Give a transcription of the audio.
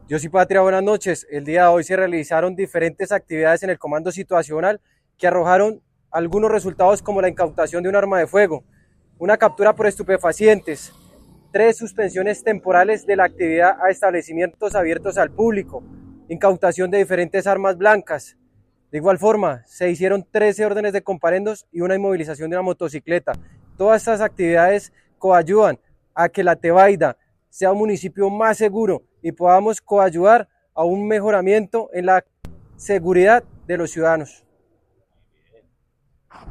Dios y Patria, buenas noches. El día de hoy se realizaron diferentes actividades en el comando situacional que arrojaron algunos resultados como la incautación de un arma de fuego, una captura por estupefacientes, 3 suspensiones temporales de la actividad a establecimientos abiertos al público, incautación de diferentes armas blancas. De igual forma, se hicieron 13 órdenes de comparendos y una inmovilización de una motocicleta. Todas estas actividades coayudan a que la Tebaida sea un municipio más seguro y podamos coayudar a un mejoramiento en la seguridad de los ciudadanos.